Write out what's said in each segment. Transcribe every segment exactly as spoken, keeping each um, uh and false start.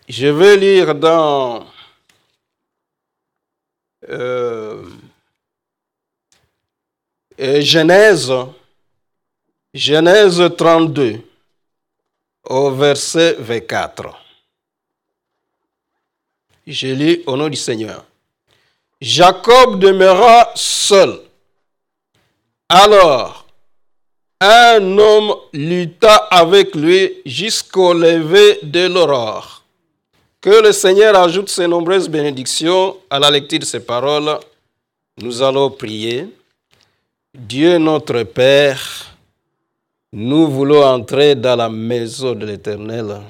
Je vais lire dans euh, Genèse, Genèse trente-deux, au verset vingt-quatre. Je lis au nom du Seigneur. Jacob demeura seul. Alors, un homme lutta avec lui jusqu'au lever de l'aurore. Que le Seigneur ajoute ses nombreuses bénédictions à la lecture de ces paroles. Nous allons prier. Dieu notre Père, nous voulons entrer dans la maison de l'Éternel.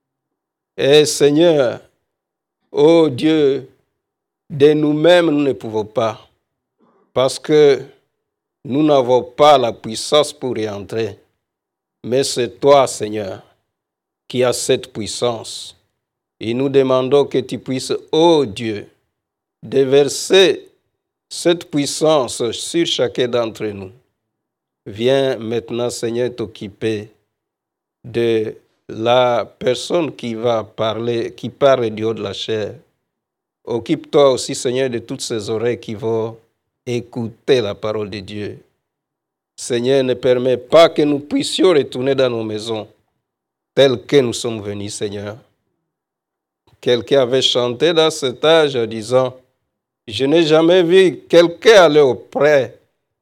Et Seigneur, ô Dieu, de nous-mêmes, nous ne pouvons pas, parce que nous n'avons pas la puissance pour y entrer. Mais c'est toi, Seigneur, qui as cette puissance. Et nous demandons que tu puisses, ô Dieu, déverser cette puissance sur chacun d'entre nous. Viens maintenant, Seigneur, t'occuper de la personne qui va parler, qui parle du haut de la chair. Occupe-toi aussi, Seigneur, de toutes ces oreilles qui vont écouter la parole de Dieu. Seigneur, ne permets pas que nous puissions retourner dans nos maisons telles que nous sommes venus, Seigneur. Quelqu'un avait chanté dans cet âge en disant, je n'ai jamais vu quelqu'un aller auprès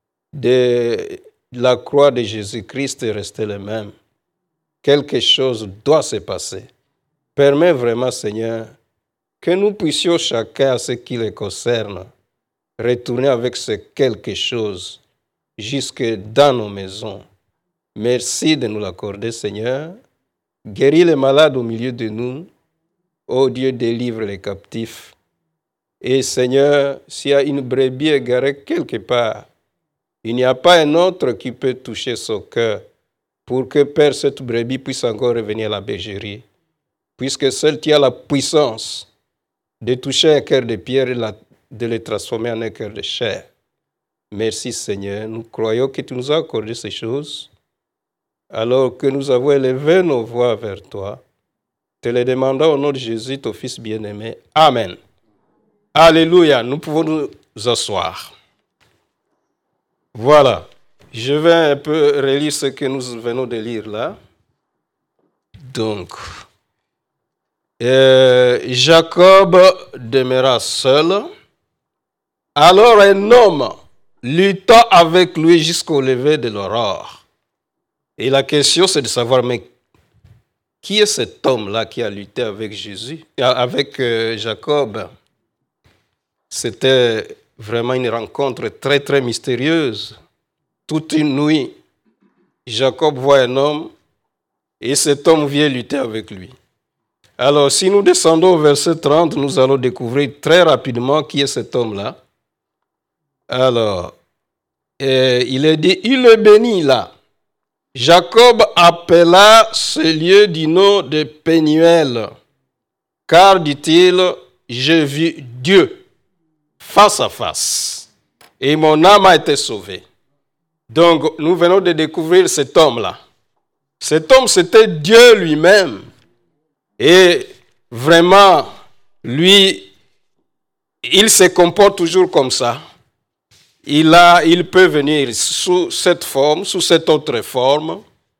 de la croix de Jésus-Christ et rester le même. Quelque chose doit se passer. Permets vraiment, Seigneur, que nous puissions chacun à ce qui les concerne retourner avec ce quelque chose jusque dans nos maisons. Merci de nous l'accorder, Seigneur. Guéris les malades au milieu de nous. Ô Dieu, délivre les captifs. Et Seigneur, s'il y a une brebis égarée quelque part, il n'y a pas un autre qui peut toucher son cœur pour que, Père, cette brebis puisse encore revenir à la bergerie. Puisque seul tu as la puissance de toucher un cœur de pierre et de le transformer en un cœur de chair. Merci Seigneur, nous croyons que tu nous as accordé ces choses, alors que nous avons élevé nos voix vers toi. Te les demandons au nom de Jésus, ton Fils bien-aimé. Amen. Alléluia, nous pouvons nous asseoir. Voilà, je vais un peu relire ce que nous venons de lire là. Donc, euh, Jacob demeura seul. Alors un homme lutta avec lui jusqu'au lever de l'aurore. Et la question, c'est de savoir, mais qui est cet homme-là qui a lutté avec Jésus, avec euh, Jacob? C'était vraiment une rencontre très, très mystérieuse. Toute une nuit, Jacob voit un homme et cet homme vient lutter avec lui. Alors, si nous descendons au verset trente, nous allons découvrir très rapidement qui est cet homme-là. Alors, euh, il est dit, il le bénit là. Jacob appela ce lieu du nom de Pénuel, car, dit-il, j'ai vu Dieu face à face, et mon âme a été sauvée. Donc, nous venons de découvrir cet homme-là. Cet homme, c'était Dieu lui-même. Et vraiment, lui, il se comporte toujours comme ça. Il, a, il peut venir sous cette forme, sous cette autre forme.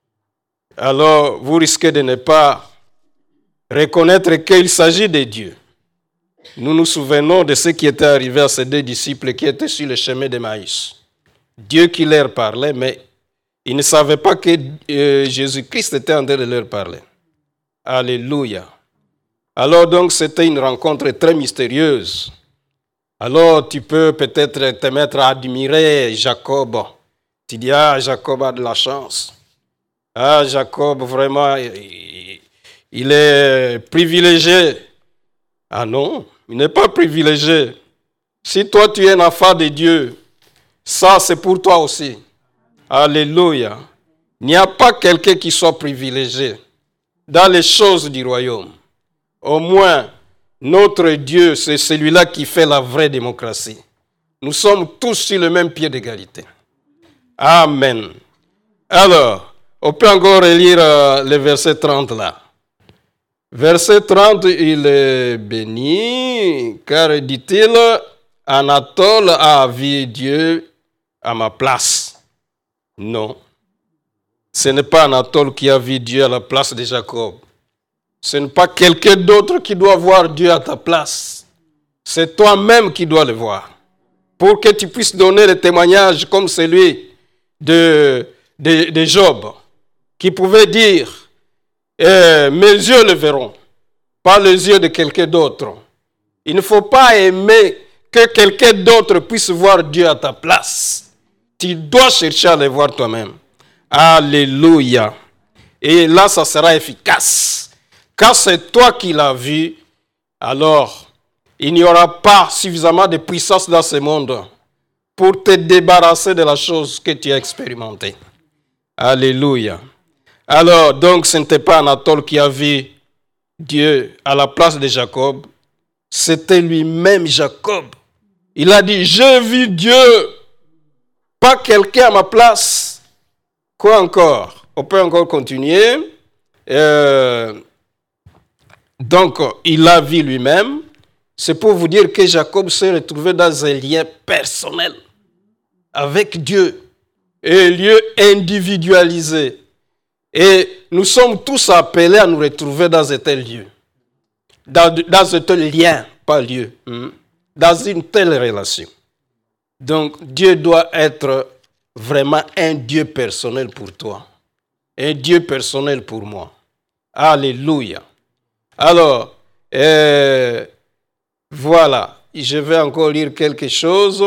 Alors, vous risquez de ne pas reconnaître qu'il s'agit de Dieu. Nous nous souvenons de ce qui était arrivé à ces deux disciples qui étaient sur le chemin d'Emmaüs. Dieu qui leur parlait, mais ils ne savaient pas que euh, Jésus-Christ était en train de leur parler. Alléluia. Alors donc, c'était une rencontre très mystérieuse. Alors, tu peux peut-être te mettre à admirer Jacob. Tu dis, ah, Jacob a de la chance. Ah, Jacob, vraiment, il est privilégié. Ah non, il n'est pas privilégié. Si toi, tu es un enfant de Dieu, ça, c'est pour toi aussi. Alléluia. Il n'y a pas quelqu'un qui soit privilégié dans les choses du royaume. Au moins, notre Dieu, c'est celui-là qui fait la vraie démocratie. Nous sommes tous sur le même pied d'égalité. Amen. Alors, on peut encore relire euh, le verset trente là. Verset trente, il est béni, car dit-il, Anatole a vu Dieu à ma place. Non, ce n'est pas Anatole qui a vu Dieu à la place de Jacob. Ce n'est pas quelqu'un d'autre qui doit voir Dieu à ta place. C'est toi-même qui dois le voir. Pour que tu puisses donner le témoignage comme celui de, de, de Job, qui pouvait dire, eh, mes yeux le verront, pas les yeux de quelqu'un d'autre. Il ne faut pas aimer que quelqu'un d'autre puisse voir Dieu à ta place. Tu dois chercher à le voir toi-même. Alléluia. Et là, ça sera efficace. Car c'est toi qui l'as vu, alors il n'y aura pas suffisamment de puissance dans ce monde pour te débarrasser de la chose que tu as expérimentée. Alléluia. Alors, donc, ce n'était pas Anatole qui a vu Dieu à la place de Jacob, c'était lui-même Jacob. Il a dit, j'ai vu Dieu, pas quelqu'un à ma place. Quoi encore? On peut encore continuer. Euh, donc, il a vu lui-même. C'est pour vous dire que Jacob s'est retrouvé dans un lien personnel avec Dieu, un lieu individualisé. Et nous sommes tous appelés à nous retrouver dans un tel lieu, dans, dans un tel lien, pas lieu, hein, dans une telle relation. Donc, Dieu doit être vraiment un Dieu personnel pour toi, un Dieu personnel pour moi. Alléluia. Alors, euh, voilà, je vais encore lire quelque chose.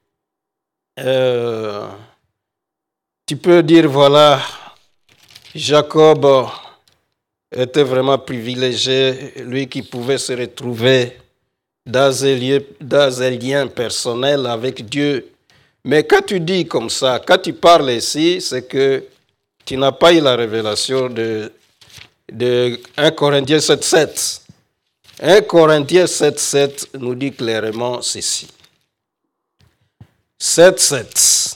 Euh, tu peux dire, voilà, Jacob était vraiment privilégié, lui qui pouvait se retrouver dans un, lieu, dans un lien personnel avec Dieu. Mais quand tu dis comme ça, quand tu parles ici, c'est que tu n'as pas eu la révélation de, de un Corinthiens sept sept. un Corinthiens sept sept nous dit clairement ceci. sept sept.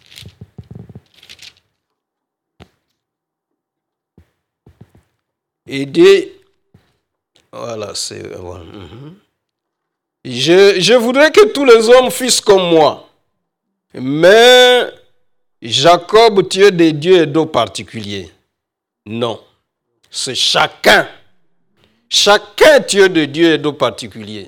Il dit, voilà, c'est, voilà. Je, je voudrais que tous les hommes fussent comme moi, mais Jacob, tu es des dieux et d'eau particuliers. Non, c'est chacun. Chacun tu es de Dieu et d'eau particuliers.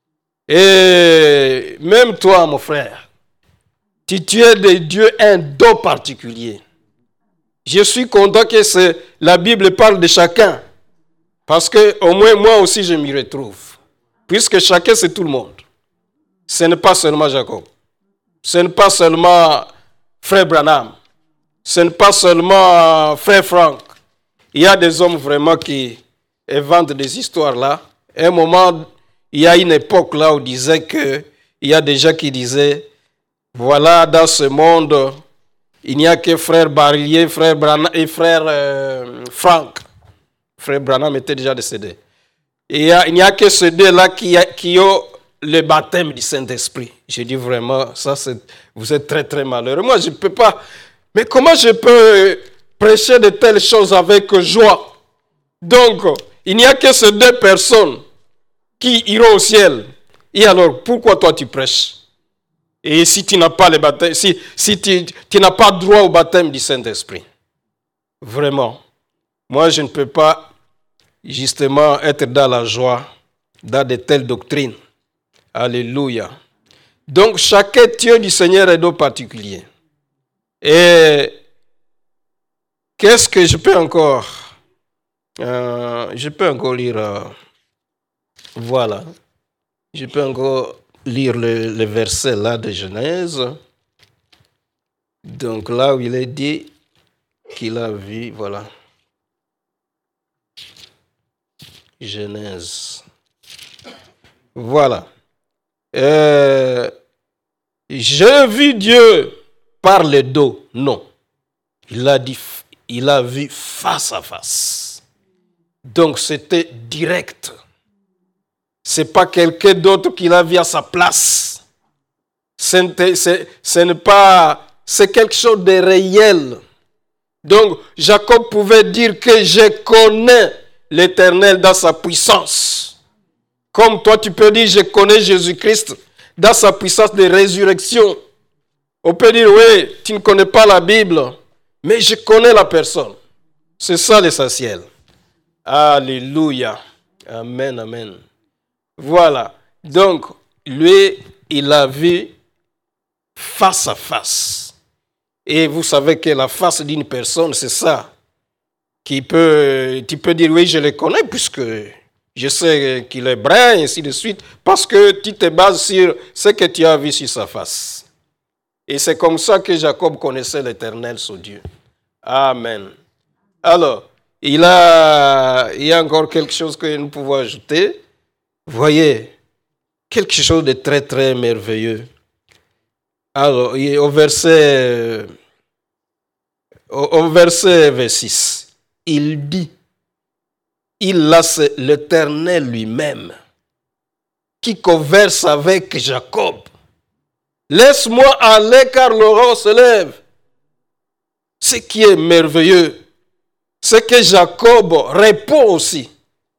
Et même toi, mon frère, tu, tu es de Dieu un don particulier. Je suis content que c'est, la Bible parle de chacun. Parce que au moins moi aussi je m'y retrouve. Puisque chacun c'est tout le monde. Ce n'est pas seulement Jacob. Ce n'est pas seulement frère Branham. Ce n'est pas seulement frère Frank. Il y a des hommes vraiment qui inventent des histoires là. À un moment, il y a une époque là où on disait que, il y a des gens qui disaient, voilà, dans ce monde, il n'y a que frère Barillier, frère Branham et frère euh, Frank. Frère Branham était déjà décédé. Et il n'y a, a que ceux deux-là qui, qui ont le baptême du Saint-Esprit. Je dis vraiment, ça, c'est, vous êtes très, très malheureux. Moi, je ne peux pas. Mais comment je peux prêcher de telles choses avec joie? Donc, il n'y a que ces deux personnes qui iront au ciel. Et alors, pourquoi toi tu prêches? Et si tu n'as pas le baptême, si, si tu, tu n'as pas droit au baptême du Saint-Esprit? Vraiment. Moi, je ne peux pas justement être dans la joie, dans de telles doctrines. Alléluia. Donc, chacun Dieu du Seigneur est d'eau particulier. Et qu'est-ce que je peux encore euh, Je peux encore lire. Euh, voilà. Je peux encore lire le, le verset là de Genèse. Donc, là où il est dit qu'il a vu, voilà. Genèse. Voilà. Euh, j'ai vu Dieu par le dos. Non. Il a dit, il a vu face à face. Donc c'était direct. C'est pas quelqu'un d'autre qui l'a vu à sa place. C'est, c'est, ce n'est pas, c'est quelque chose de réel. Donc Jacob pouvait dire que je connais l'Éternel dans sa puissance. Comme toi, tu peux dire, je connais Jésus-Christ dans sa puissance de résurrection. On peut dire, oui, tu ne connais pas la Bible, mais je connais la personne. C'est ça l'essentiel. Alléluia. Amen, amen. Voilà. Donc, lui, il a vu face à face. Et vous savez que la face d'une personne, c'est ça. Qui peut, tu peux dire, oui, je le connais, puisque je sais qu'il est brun, et ainsi de suite, parce que tu te bases sur ce que tu as vu sur sa face. Et c'est comme ça que Jacob connaissait l'Éternel, son Dieu. Amen. Alors, il, a, il y a encore quelque chose que nous pouvons ajouter. Voyez, quelque chose de très, très merveilleux. Alors, au verset, au, au verset vingt-six, il dit, il a l'Éternel lui-même qui converse avec Jacob. Laisse-moi aller car l'aurore se lève. Ce qui est merveilleux, c'est que Jacob répond aussi.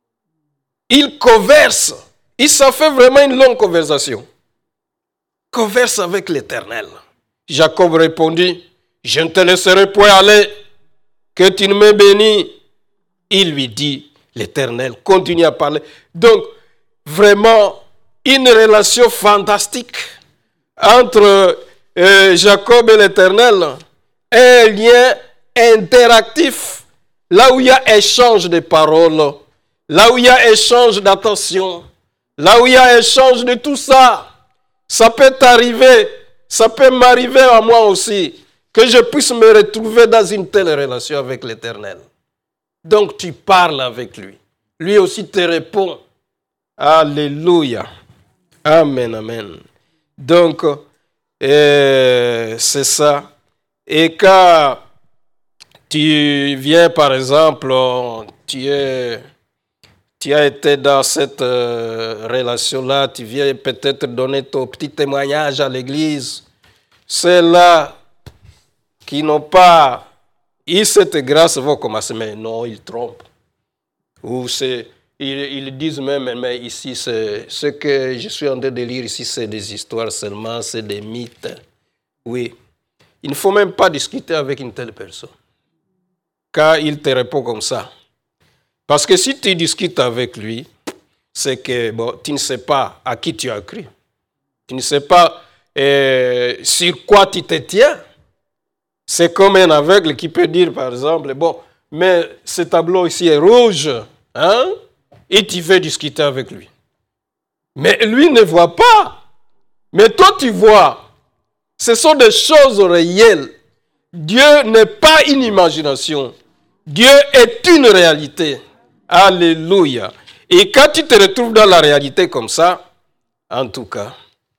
Il converse. Il s'en fait vraiment une longue conversation. Converse avec l'Éternel. Jacob répondit, je ne te laisserai point aller, que tu ne me bénis. Il lui dit, l'Éternel continue à parler. Donc, vraiment, une relation fantastique entre euh, Jacob et l'Éternel, un lien interactif, là où il y a échange de paroles, là où il y a échange d'attention, là où il y a échange de tout ça. Ça peut t'arriver, ça peut m'arriver à moi aussi, que je puisse me retrouver dans une telle relation avec l'Éternel. Donc tu parles avec lui. Lui aussi te répond. Alléluia. Amen, amen. Donc, euh, c'est ça. Et quand tu viens, par exemple, tu, es, tu as été dans cette euh, relation-là, tu viens peut-être donner ton petit témoignage à l'église. Ceux-là qui n'ont pas eu cette grâce vont commencer, mais non, ils trompent. Ou c'est, ils, ils disent même, mais ici, c'est, ce que je suis en train de lire ici, c'est des histoires seulement, c'est des mythes. Oui. Il ne faut même pas discuter avec une telle personne. Car il te répond comme ça. Parce que si tu discutes avec lui, c'est que bon, tu ne sais pas à qui tu as cru. Tu ne sais pas euh, sur quoi tu te tiens. C'est comme un aveugle qui peut dire, par exemple, bon, mais ce tableau ici est rouge, hein? Et tu veux discuter avec lui. Mais lui ne voit pas. Mais toi, tu vois. Ce sont des choses réelles. Dieu n'est pas une imagination. Dieu est une réalité. Alléluia. Et quand tu te retrouves dans la réalité comme ça, en tout cas,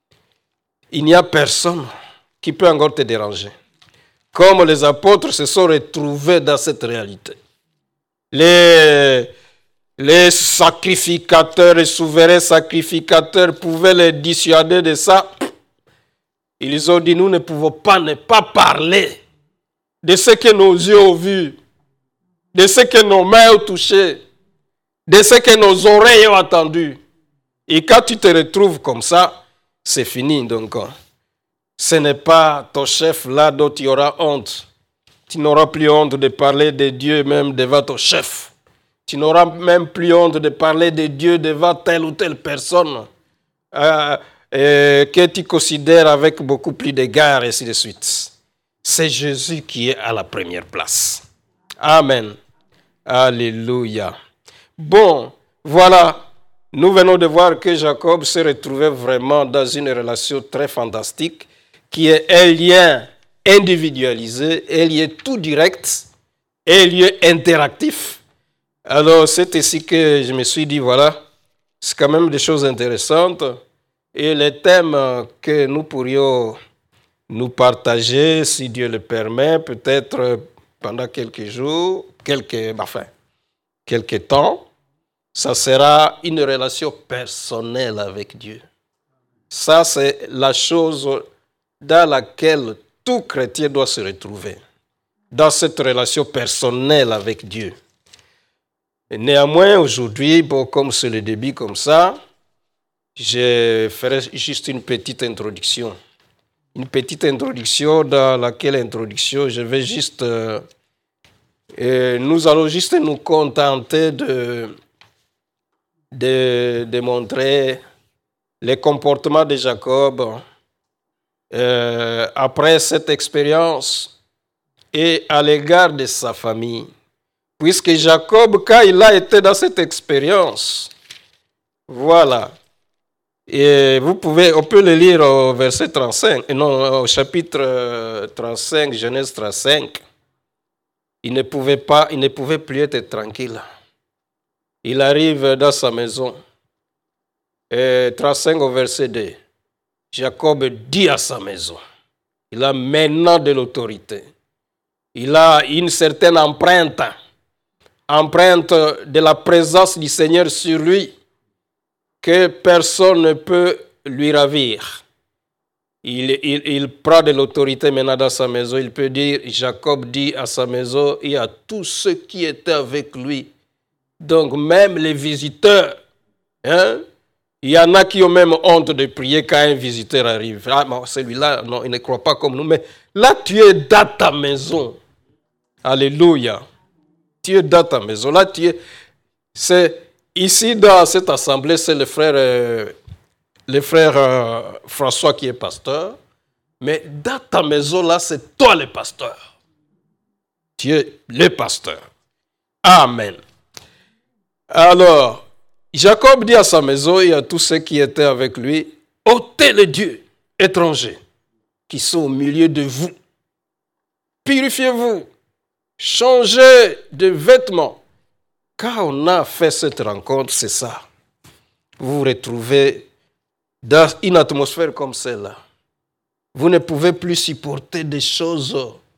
il n'y a personne qui peut encore te déranger. Comme les apôtres se sont retrouvés dans cette réalité. Les, les sacrificateurs et souverains sacrificateurs pouvaient les dissuader de ça. Ils ont dit, nous ne pouvons pas ne pas parler de ce que nos yeux ont vu, de ce que nos mains ont touché, de ce que nos oreilles ont entendu. Et quand tu te retrouves comme ça, c'est fini. Donc, ce n'est pas ton chef là dont tu auras honte. Tu n'auras plus honte de parler de Dieu même devant ton chef. Tu n'auras même plus honte de parler de Dieu devant telle ou telle personne euh, euh, que tu considères avec beaucoup plus d'égard, et ainsi de suite. C'est Jésus qui est à la première place. Amen. Alléluia. Bon, voilà. Nous venons de voir que Jacob se retrouvait vraiment dans une relation très fantastique qui est un lien individualisé, un lien tout direct, un lien interactif. Alors, c'est ici que je me suis dit, voilà, c'est quand même des choses intéressantes. Et les thèmes que nous pourrions nous partager, si Dieu le permet, peut-être pendant quelques jours, quelques, enfin, quelques temps, ça sera une relation personnelle avec Dieu. Ça, c'est la chose dans laquelle tout chrétien doit se retrouver, dans cette relation personnelle avec Dieu. Néanmoins, aujourd'hui, bon, comme c'est le début comme ça, je ferai juste une petite introduction. Une petite introduction dans laquelle introduction, je vais juste... Euh, et nous allons juste nous contenter de, de, de montrer les comportements de Jacob euh, après cette expérience et à l'égard de sa famille. Puisque Jacob, quand il a été dans cette expérience, voilà, et vous pouvez, on peut le lire au verset trente-cinq, non, au chapitre trente-cinq, Genèse trente-cinq. Il ne pouvait pas, il ne pouvait plus être tranquille. Il arrive dans sa maison. Et trente-cinq au verset deux. Jacob dit à sa maison. Il a maintenant de l'autorité. Il a une certaine empreinte. Empreinte de la présence du Seigneur sur lui. Que personne ne peut lui ravir. Il, il, il prend de l'autorité maintenant dans sa maison. Il peut dire, Jacob dit à sa maison et à tous ceux qui étaient avec lui. Donc même les visiteurs. Hein? Il y en a qui ont même honte de prier quand un visiteur arrive. Ah, celui-là, non, il ne croit pas comme nous. Mais là, tu es dans ta maison. Alléluia. Tu es dans ta maison. Là, tu es... C'est... Ici, dans cette assemblée, c'est le frère... Euh, le frère euh, François qui est pasteur, mais dans ta maison là, c'est toi le pasteur. Tu es le pasteur. Amen. Alors, Jacob dit à sa maison et à tous ceux qui étaient avec lui, ôtez les dieux étrangers qui sont au milieu de vous. Purifiez-vous. Changez de vêtements. Quand on a fait cette rencontre, c'est ça. Vous vous retrouvez dans une atmosphère comme celle-là, vous ne pouvez plus supporter des choses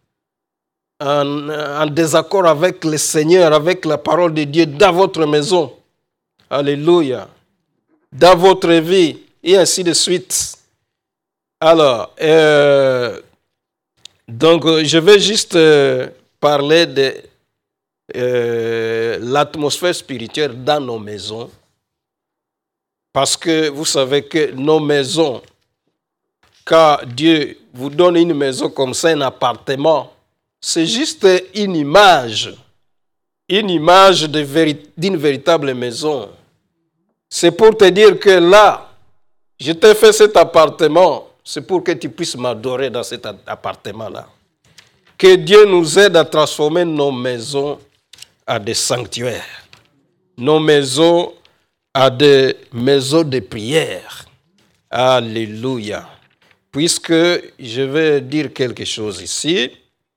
en, en désaccord avec le Seigneur, avec la parole de Dieu dans votre maison. Alléluia. Dans votre vie, et ainsi de suite. Alors, euh, donc je vais juste euh, parler de euh, l'atmosphère spirituelle dans nos maisons. Parce que vous savez que nos maisons, quand Dieu vous donne une maison comme ça, un appartement, c'est juste une image, une image de véri- d'une véritable maison. C'est pour te dire que là, je t'ai fait cet appartement, c'est pour que tu puisses m'adorer dans cet appartement-là. Que Dieu nous aide à transformer nos maisons en des sanctuaires, nos maisons à des maisons de prière. Alléluia. Puisque je vais dire quelque chose ici.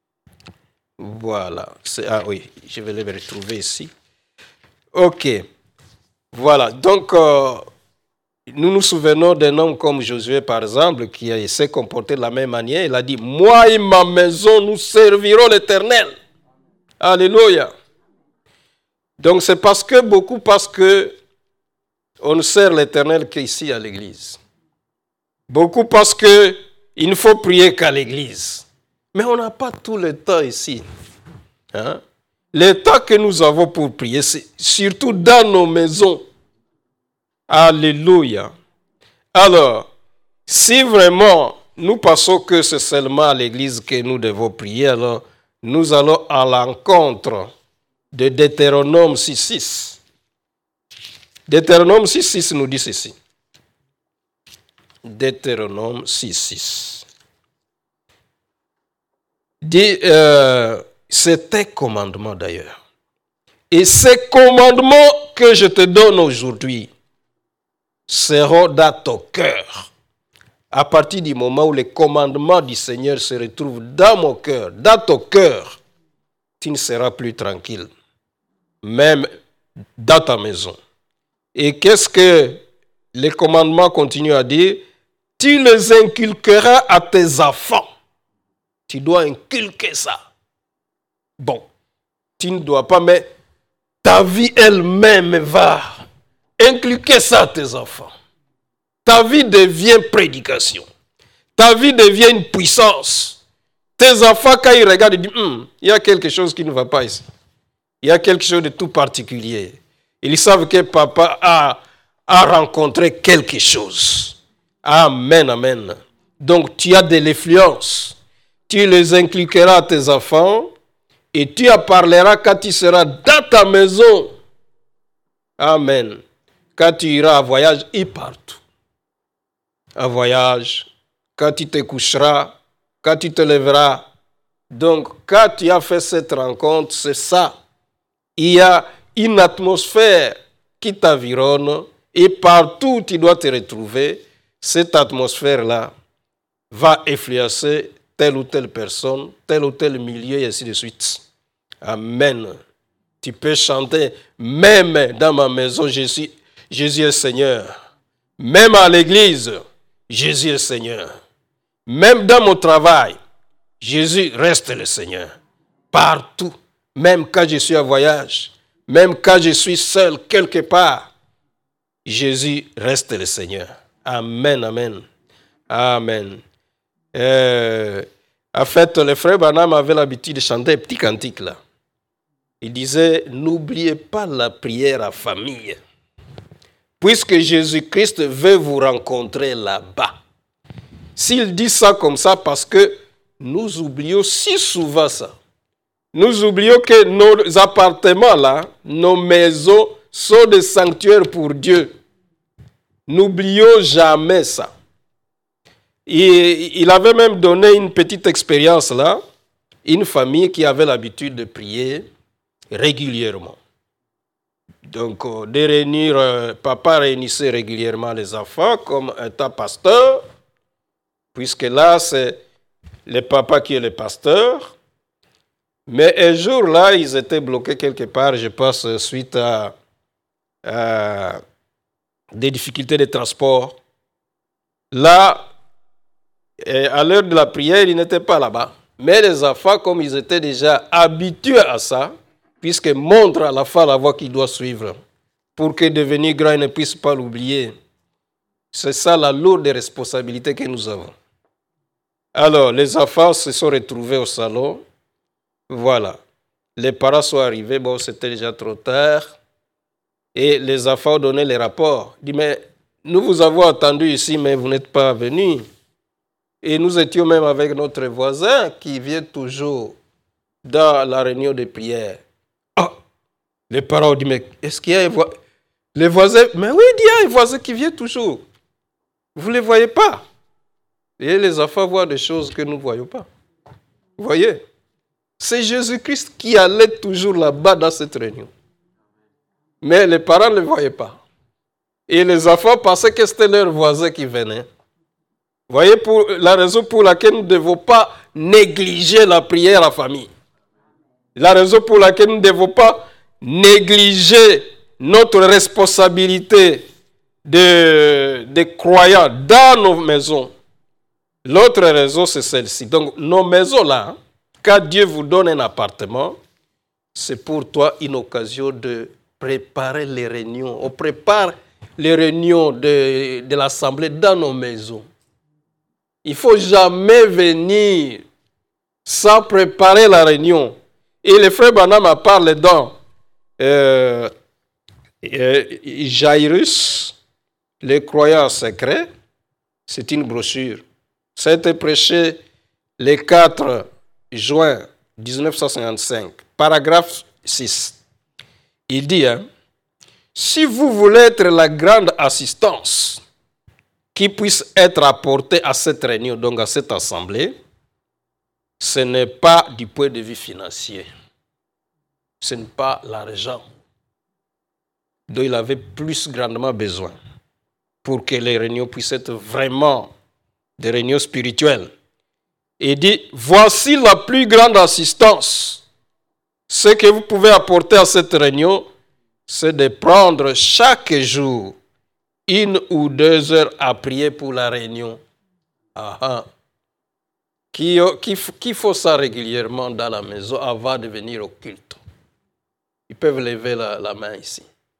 Voilà. C'est, ah oui, je vais les retrouver ici. Ok. Voilà. Donc, euh, nous nous souvenons d'un homme comme Josué, par exemple, qui s'est comporté de la même manière. Il a dit, moi et ma maison, nous servirons l'Éternel. Alléluia. Donc, c'est parce que, beaucoup parce que on ne sert l'Éternel qu'ici à l'église. Beaucoup parce qu'il ne faut prier qu'à l'église. Mais on n'a pas tout le temps ici. Hein? Le temps que nous avons pour prier, c'est surtout dans nos maisons. Alléluia. Alors, si vraiment nous pensons que c'est seulement à l'église que nous devons prier, alors nous allons à l'encontre de Deutéronome six six. Deutéronome six six nous dit ceci. Deutéronome six six. Dit, euh, c'est tes commandements d'ailleurs. Et ces commandements que je te donne aujourd'hui seront dans ton cœur. À partir du moment où les commandements du Seigneur se retrouvent dans mon cœur, dans ton cœur, tu ne seras plus tranquille. Même dans ta maison. Et qu'est-ce que les commandements continuent à dire? Tu les inculqueras à tes enfants. Tu dois inculquer ça. Bon, tu ne dois pas, mais ta vie elle-même va inculquer ça à tes enfants. Ta vie devient prédication. Ta vie devient une puissance. Tes enfants, quand ils regardent, ils disent, hm, il y a quelque chose qui ne va pas ici. Il y a quelque chose de tout particulier. Ils savent que papa a, a rencontré quelque chose. Amen, amen. Donc tu as de l'influence. Tu les inculqueras à tes enfants et tu en parleras quand tu seras dans ta maison. Amen. Quand tu iras à voyage, et partout. À voyage, quand tu te coucheras, quand tu te lèveras. Donc, quand tu as fait cette rencontre, c'est ça. Il y a une atmosphère qui t'environne et partout où tu dois te retrouver, cette atmosphère-là va influencer telle ou telle personne, tel ou tel milieu et ainsi de suite. Amen. Tu peux chanter, même dans ma maison, Jésus, Jésus est Seigneur. Même à l'église, Jésus est Seigneur. Même dans mon travail, Jésus reste le Seigneur. Partout, même quand je suis en voyage, même quand je suis seul quelque part, Jésus reste le Seigneur. Amen, amen. Amen. Euh, en fait, le frère Branham avait l'habitude de chanter un petit cantique là. Il disait, n'oubliez pas la prière en famille, puisque Jésus-Christ veut vous rencontrer là-bas. S'il dit ça comme ça, parce que nous oublions si souvent ça. Nous oublions que nos appartements là, nos maisons sont des sanctuaires pour Dieu. N'oublions jamais ça. Et il avait même donné une petite expérience là, une famille qui avait l'habitude de prier régulièrement. Donc, de réunir, euh, papa réunissait régulièrement les enfants comme un tas pasteur, puisque là, c'est le papa qui est le pasteur. Mais un jour, là, ils étaient bloqués quelque part, je pense, suite à, à des difficultés de transport. Là, à l'heure de la prière, ils n'étaient pas là-bas. Mais les enfants, comme ils étaient déjà habitués à ça, puisqu'ils montrent à l'enfant la voie qu'il doit suivre, pour que devenir grand, il ne puisse pas l'oublier. C'est ça la lourde responsabilité que nous avons. Alors, les enfants se sont retrouvés au salon. Voilà. Les parents sont arrivés. Bon, c'était déjà trop tard. Et les enfants ont donné les rapports. Ils disent, mais nous vous avons entendu ici, mais vous n'êtes pas venus. Et nous étions même avec notre voisin qui vient toujours dans la réunion de prière. Ah, les parents ont dit, mais est-ce qu'il y a un voisin? Les voisins, mais oui, il y a un voisin qui vient toujours. Vous ne les voyez pas. Et les enfants voient des choses que nous ne voyons pas. Vous voyez? C'est Jésus-Christ qui allait toujours là-bas dans cette réunion. Mais les parents ne le voyaient pas. Et les enfants pensaient que c'était leur voisin qui venait. Vous voyez pour la raison pour laquelle nous ne devons pas négliger la prière en famille. La raison pour laquelle nous ne devons pas négliger notre responsabilité de, de croyants dans nos maisons. L'autre raison, c'est celle-ci. Donc, nos maisons-là, quand Dieu vous donne un appartement, c'est pour toi une occasion de préparer les réunions. On prépare les réunions de, de l'Assemblée dans nos maisons. Il ne faut jamais venir sans préparer la réunion. Et le frère Branham parle dans euh, euh, Jairus, les croyants secrets. C'est une brochure. Ça a été prêché le quatre juin mille neuf cent cinquante-cinq, paragraphe six. Il dit, hein, si vous voulez être la grande assistance qui puisse être apportée à cette réunion, donc à cette assemblée, ce n'est pas du point de vue financier. Ce n'est pas l'argent dont il avait plus grandement besoin pour que les réunions puissent être vraiment des réunions spirituelles. Il dit, voici la plus grande assistance. Ce que vous pouvez apporter à cette réunion, c'est de prendre chaque jour une ou deux heures à prier pour la réunion. Ah, ah. Qui, qui, qui faut ça régulièrement dans la maison avant de venir au culte. Ils peuvent lever la, la main ici.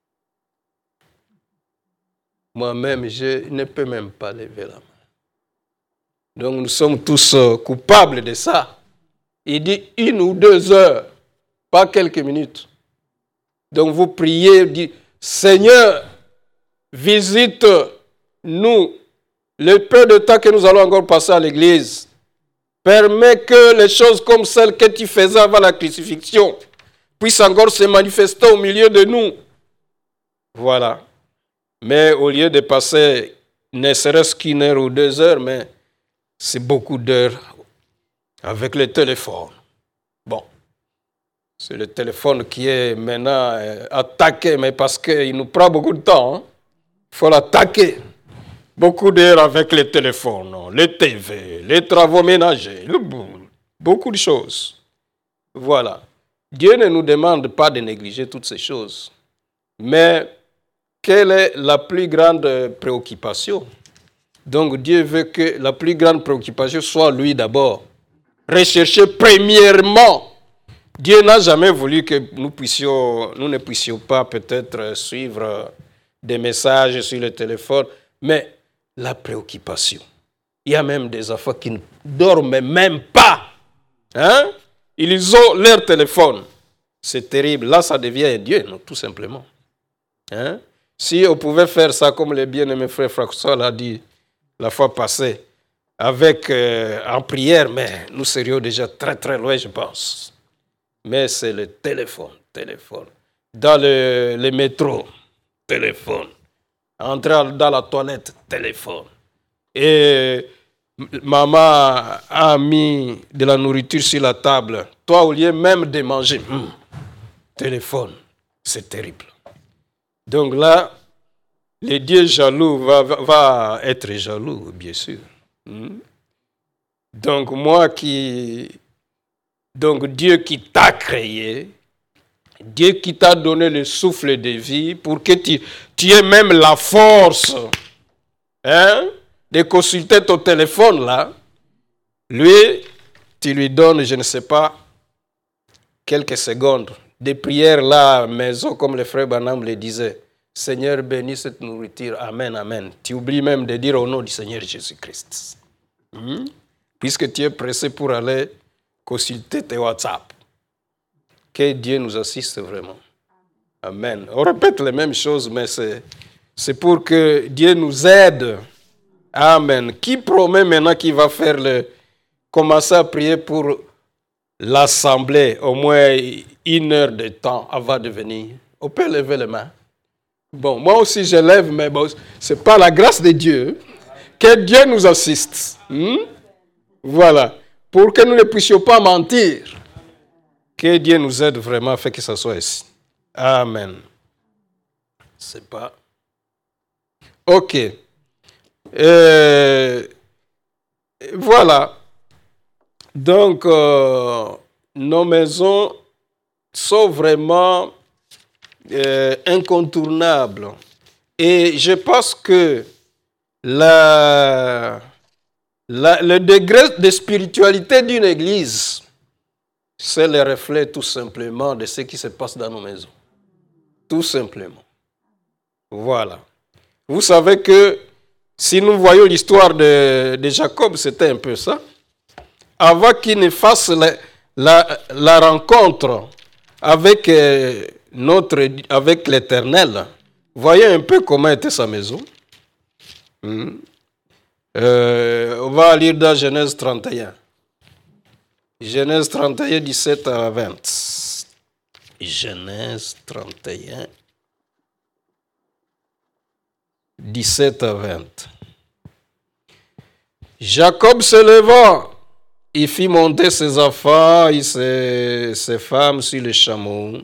Moi-même, je ne peux même pas lever la main. Donc nous sommes tous euh, coupables de ça. Il dit une ou deux heures, pas quelques minutes. Donc vous priez, dites, Seigneur, visite-nous. Le peu de temps que nous allons encore passer à l'église, permet que les choses comme celles que tu faisais avant la crucifixion puissent encore se manifester au milieu de nous. Voilà. Mais au lieu de passer ne serait-ce qu'une heure ou deux heures, mais c'est beaucoup d'heures avec le téléphone. Bon, c'est le téléphone qui est maintenant euh, attaqué, mais parce qu'il nous prend beaucoup de temps. Hein. Il faut l'attaquer. Beaucoup d'heures avec les téléphones, les T V, les travaux ménagers, le, beaucoup de choses. Voilà. Dieu ne nous demande pas de négliger toutes ces choses. Mais quelle est la plus grande préoccupation? Donc Dieu veut que la plus grande préoccupation soit lui d'abord. Rechercher premièrement. Dieu n'a jamais voulu que nous, puissions, nous ne puissions pas peut-être suivre des messages sur le téléphone, mais la préoccupation. Il y a même des enfants qui ne dorment même pas. Hein? Ils ont leur téléphone. C'est terrible. Là, ça devient Dieu, non, tout simplement. Hein? Si on pouvait faire ça, comme le bien-aimé frère François l'a dit la fois passée, avec, euh, en prière, mais nous serions déjà très très loin, je pense. Mais c'est le téléphone, téléphone. Dans le, le métro, téléphone. Entrer dans la toilette, téléphone. Et maman a mis de la nourriture sur la table. Toi, au lieu même de manger, hum, téléphone, c'est terrible. Donc là, le Dieu jaloux va, va, va être jaloux, bien sûr. Hum. Donc moi qui... Donc Dieu qui t'a créé, Dieu qui t'a donné le souffle de vie pour que tu, tu aies même la force hein, de consulter ton téléphone là, lui, tu lui donnes, je ne sais pas, quelques secondes de prière là à la maison, comme le frère Branham le disait. Seigneur, bénis cette nourriture. Amen, amen. Tu oublies même de dire au nom du Seigneur Jésus-Christ. Hmm? Puisque tu es pressé pour aller consulter tes WhatsApp. Que Dieu nous assiste vraiment. Amen. On répète les mêmes choses, mais c'est, c'est pour que Dieu nous aide. Amen. Qui promet maintenant qu'il va faire le... commencer à prier pour l'assemblée au moins une heure de temps avant de venir? On peut lever les mains. Bon, moi aussi je lève, mais bon, c'est pas la grâce de Dieu. Que Dieu nous assiste. Hmm? Voilà. Pour que nous ne puissions pas mentir. Que Dieu nous aide vraiment à faire que ça soit ici. Amen. C'est pas... Ok. Euh... Voilà. Donc, euh, nos maisons sont vraiment euh, incontournables. Et je pense que la, la, le degré de spiritualité d'une église, c'est le reflet tout simplement de ce qui se passe dans nos maisons. Tout simplement. Voilà. Vous savez que si nous voyons l'histoire de, de Jacob, c'était un peu ça. Avant qu'il ne fasse la, la, la rencontre avec, euh, notre, avec l'Éternel, voyez un peu comment était sa maison. Hmm. Euh, on va lire dans Genèse trente et un. Genèse trente et un, dix-sept à vingt. Genèse trente et un, dix-sept à vingt. Jacob se leva, il fit monter ses enfants et ses, ses femmes sur les chameaux.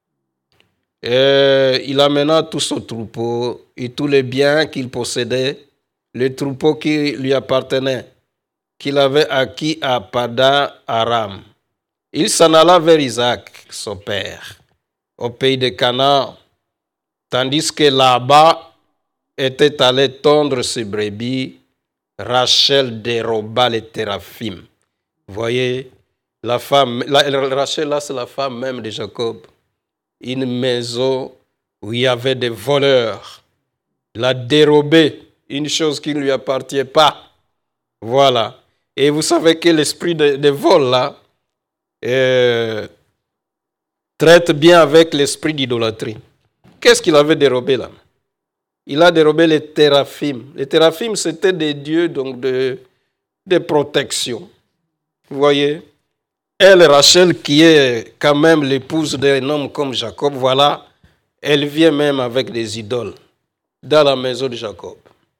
Et il amena tout son troupeau et tous les biens qu'il possédait, les troupeaux qui lui appartenaient, qu'il avait acquis à Padan Aram. Il s'en alla vers Isaac, son père, au pays de Canaan, tandis que là-bas était allé tondre ses brebis. Rachel déroba les téraphim. Vous voyez, la femme, la, Rachel là, c'est la femme même de Jacob. Une maison où il y avait des voleurs. La dérobé, une chose qui ne lui appartient pas. Voilà. Et vous savez que l'esprit de, de vol là, euh, traite bien avec l'esprit d'idolâtrie. Qu'est-ce qu'il avait dérobé là? Il a dérobé les théraphim. Les théraphim, c'était des dieux donc de, de protection. Vous voyez? Elle, Rachel, qui est quand même l'épouse d'un homme comme Jacob, voilà, elle vient même avec des idoles dans la maison de Jacob.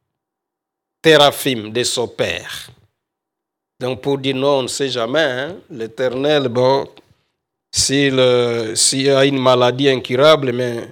Théraphim de son père. Donc pour dire non, on ne sait jamais, hein? L'Éternel, bon, s'il, euh, s'il y a une maladie incurable, mais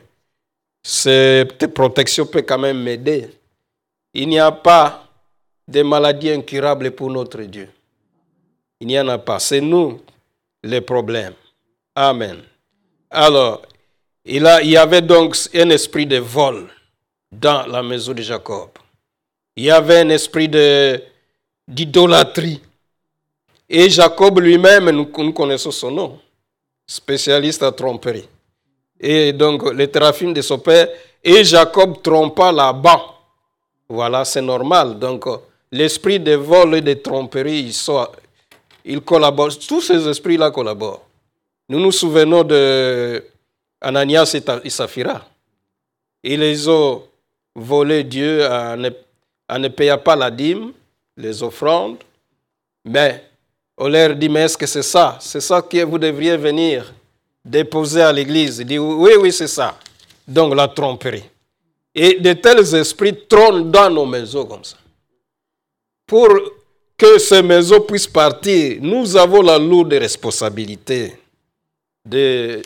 cette protection peut quand même m'aider. Il n'y a pas de maladie incurable pour notre Dieu. Il n'y en a pas. C'est nous les problèmes. Amen. Alors, il, a, il y avait donc un esprit de vol dans la maison de Jacob. Il y avait un esprit de, d'idolâtrie. Et Jacob lui-même, nous, nous connaissons son nom, spécialiste à tromperie. Et donc, les théraphim de son père, et Jacob trompa Laban. Voilà, c'est normal. Donc, l'esprit de vol et de tromperie, ils, sont, ils collaborent. Tous ces esprits-là collaborent. Nous nous souvenons de Ananias et Saphira. Ils les ont volé Dieu en ne, en ne payant pas la dîme, les offrandes. Mais on leur dit, mais est-ce que c'est ça? C'est ça que vous devriez venir déposer à l'église. Il dit, oui, oui, c'est ça. Donc la tromperie. Et de tels esprits trônent dans nos maisons comme ça. Pour que ces maisons puissent partir, nous avons la lourde responsabilité de,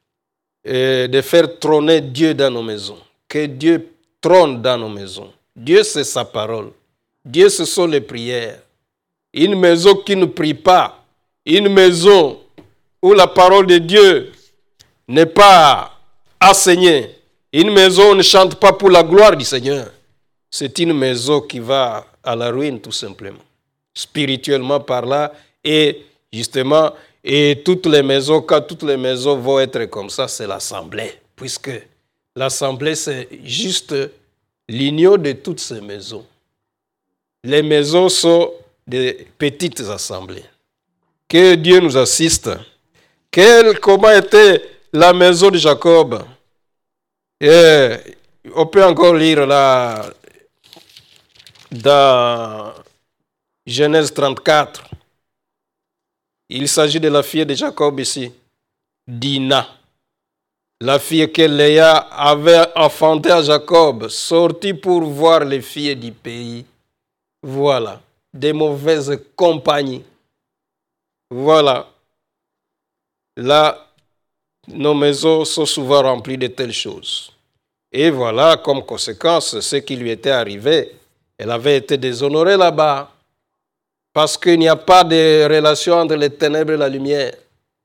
de faire trôner Dieu dans nos maisons. Que Dieu trône dans nos maisons. Dieu, c'est sa parole. Dieu, ce sont les prières. Une maison qui ne prie pas, une maison où la parole de Dieu n'est pas enseignée, une maison où on ne chante pas pour la gloire du Seigneur, c'est une maison qui va à la ruine tout simplement, spirituellement par là, et justement, et toutes les maisons, quand toutes les maisons vont être comme ça, c'est l'assemblée, puisque l'assemblée c'est juste l'union de toutes ces maisons. Les maisons sont des petites assemblées. Que Dieu nous assiste. Quelle, comment était la maison de Jacob? Et on peut encore lire là dans Genèse trente-quatre. Il s'agit de la fille de Jacob ici, Dina. La fille que Léa avait enfantée à Jacob, sortie pour voir les filles du pays. Voilà, des mauvaises compagnies. Voilà. Là, nos maisons sont souvent remplies de telles choses. Et voilà, comme conséquence, ce qui lui était arrivé, elle avait été déshonorée là-bas. Parce qu'il n'y a pas de relation entre les ténèbres et la lumière.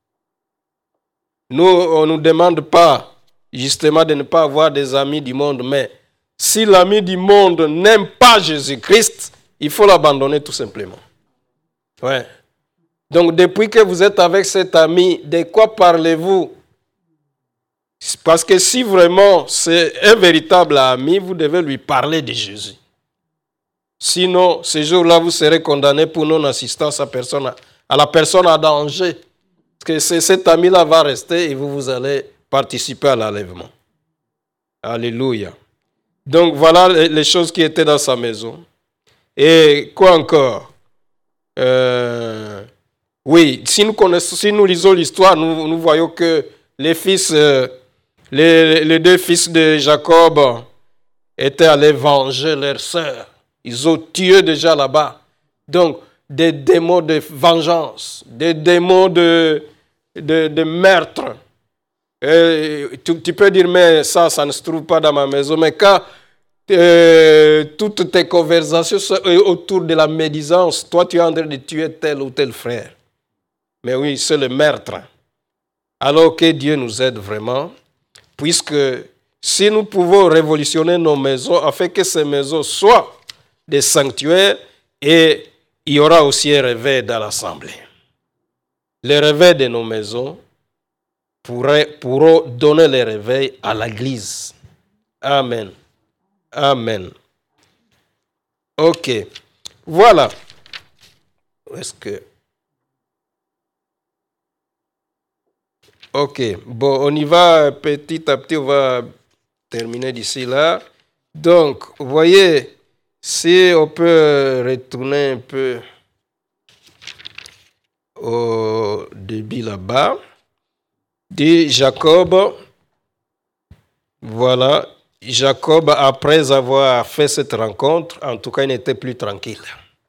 Nous, on ne nous demande pas, justement, de ne pas avoir des amis du monde, mais si l'ami du monde n'aime pas Jésus-Christ, il faut l'abandonner tout simplement. Ouais. Donc, depuis que vous êtes avec cet ami, de quoi parlez-vous? Parce que si vraiment c'est un véritable ami, vous devez lui parler de Jésus. Sinon, ce jour-là, vous serez condamné pour non-assistance à, personne, à la personne à danger. Parce que cet ami-là va rester et vous, vous allez participer à l'enlèvement. Alléluia. Donc, voilà les choses qui étaient dans sa maison. Et quoi encore? euh, Oui, si nous, connaissons, si nous lisons l'histoire, nous, nous voyons que les fils, euh, les, les deux fils de Jacob étaient allés venger leur sœur. Ils ont tué déjà là-bas. Donc, des démons de vengeance, des démons de, de, de meurtre. Et tu, tu peux dire, mais ça, ça ne se trouve pas dans ma maison. Mais quand euh, toutes tes conversations sont autour de la médisance, toi, tu es en train de tuer tel ou tel frère. Mais oui, c'est le meurtre. Alors que Dieu nous aide vraiment, puisque si nous pouvons révolutionner nos maisons afin que ces maisons soient des sanctuaires, et il y aura aussi un réveil dans l'assemblée. Les réveils de nos maisons pourraient, pourront donner le réveil à l'église. Amen. Amen. Ok. Voilà. Est-ce que... Ok, bon, on y va petit à petit, on va terminer d'ici là. Donc, vous voyez, si on peut retourner un peu au début là-bas, dit Jacob, voilà, Jacob, après avoir fait cette rencontre, en tout cas, il n'était plus tranquille.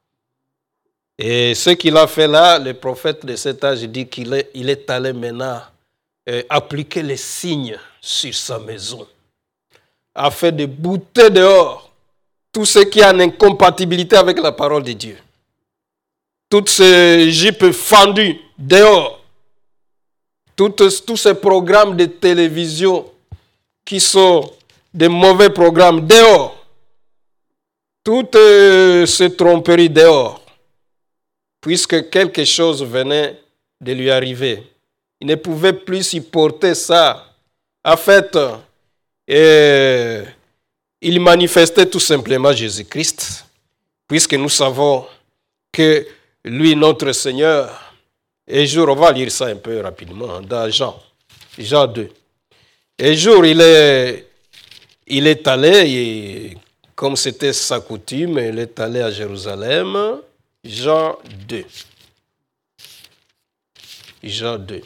Et ce qu'il a fait là, le prophète de cet âge dit qu'il est, il est allé maintenant euh, appliquer les signes sur sa maison, afin de bouter dehors tout ce qui est en incompatibilité avec la parole de Dieu. Toutes ces jupes fendues dehors, toutes, tous ces programmes de télévision qui sont des mauvais programmes dehors, toutes euh, ces tromperies dehors, puisque quelque chose venait de lui arriver. Il ne pouvait plus supporter ça. En fait, euh, il manifestait tout simplement Jésus-Christ, puisque nous savons que lui, notre Seigneur, et jour, on va lire ça un peu rapidement, dans Jean, Jean deux. Et jour, il est, il est allé, et, comme c'était sa coutume, il est allé à Jérusalem, Jean deux. Jean deux.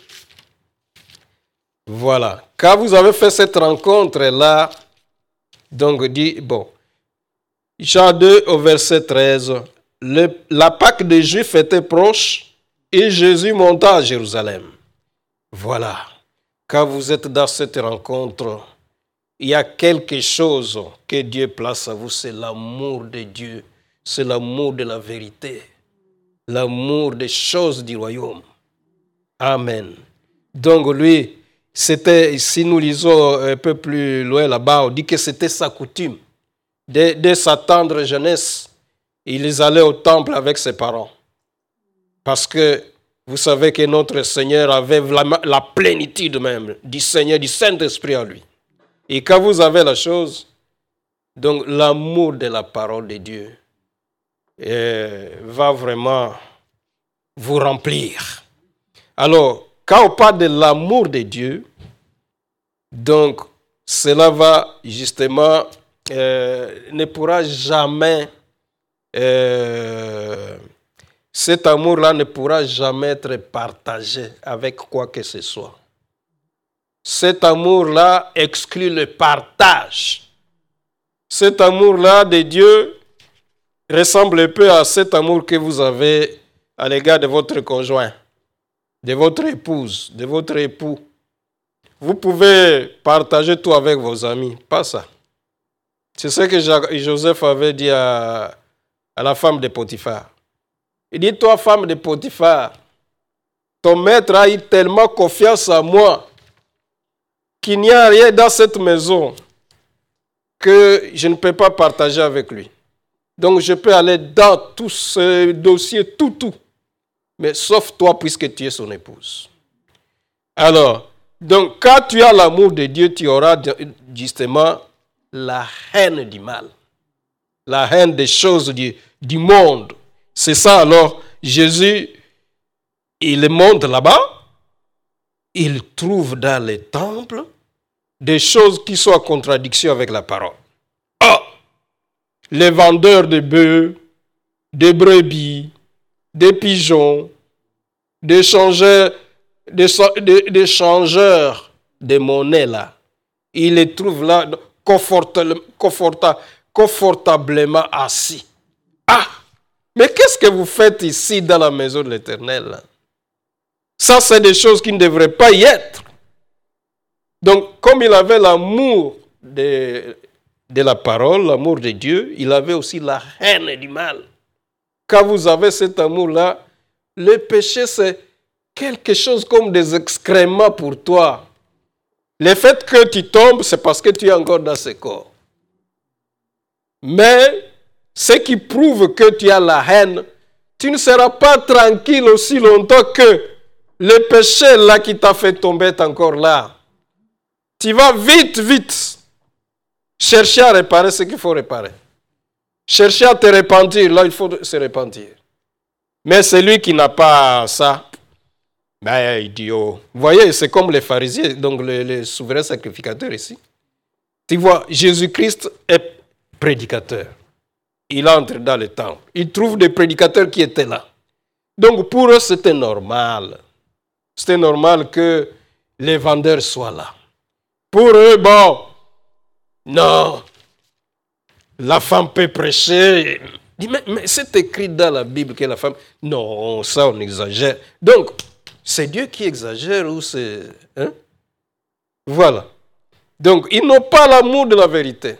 Voilà. Quand vous avez fait cette rencontre-là, donc dit, bon, Jean deux au verset treize, le, la Pâque des Juifs était proche et Jésus monta à Jérusalem. Voilà. Quand vous êtes dans cette rencontre, il y a quelque chose que Dieu place à vous, c'est l'amour de Dieu, c'est l'amour de la vérité, l'amour des choses du royaume. Amen. Donc lui, c'était, si nous lisons un peu plus loin là-bas, on dit que c'était sa coutume. Dès, dès sa tendre jeunesse, il allait au temple avec ses parents. Parce que vous savez que notre Seigneur avait la, la plénitude même du Seigneur, du Saint-Esprit en lui. Et quand vous avez la chose, donc l'amour de la parole de Dieu eh, va vraiment vous remplir. Alors, quand on parle de l'amour de Dieu, donc cela va justement, euh, ne pourra jamais, euh, cet amour-là ne pourra jamais être partagé avec quoi que ce soit. Cet amour-là exclut le partage. Cet amour-là de Dieu ressemble un peu à cet amour que vous avez à l'égard de votre conjoint, de votre épouse, de votre époux. Vous pouvez partager tout avec vos amis, pas ça. C'est ce que Joseph avait dit à, à la femme de Potiphar. Il dit, toi, femme de Potiphar, ton maître a eu tellement confiance en moi qu'il n'y a rien dans cette maison que je ne peux pas partager avec lui. Donc, je peux aller dans tout ce dossier, tout, tout. Mais sauf toi, puisque tu es son épouse. Alors, donc, quand tu as l'amour de Dieu, tu auras justement la haine du mal. La haine des choses du, du monde. C'est ça, alors, Jésus, il monte là-bas, il trouve dans les temples des choses qui sont en contradiction avec la parole. Ah! Les vendeurs de bœufs, de brebis, des pigeons, des changeurs, des, des, des changeurs de monnaie là. Il les trouve là confortablement, confortablement assis. Ah! Mais qu'est-ce que vous faites ici dans la maison de l'Éternel? Ça, c'est des choses qui ne devraient pas y être. Donc, comme il avait l'amour de, de la parole, l'amour de Dieu, il avait aussi la haine du mal. Quand vous avez cet amour-là, le péché, c'est quelque chose comme des excréments pour toi. Le fait que tu tombes, c'est parce que tu es encore dans ce corps. Mais ce qui prouve que tu as la haine, tu ne seras pas tranquille aussi longtemps que le péché là qui t'a fait tomber est encore là. Tu vas vite, vite chercher à réparer ce qu'il faut réparer. Chercher à te repentir, là il faut se repentir. Mais celui qui n'a pas ça, Ben, il dit, oh. Vous voyez, c'est comme les pharisiens, donc les, les souverains sacrificateurs ici. Tu vois, Jésus-Christ est prédicateur. Il entre dans le temple. Il trouve des prédicateurs qui étaient là. Donc pour eux, c'était normal. C'était normal que les vendeurs soient là. Pour eux, bon, non, la femme peut prêcher. Mais, mais c'est écrit dans la Bible que la femme... Non, ça on exagère. Donc, c'est Dieu qui exagère ou c'est... Hein? Voilà. Donc, ils n'ont pas l'amour de la vérité.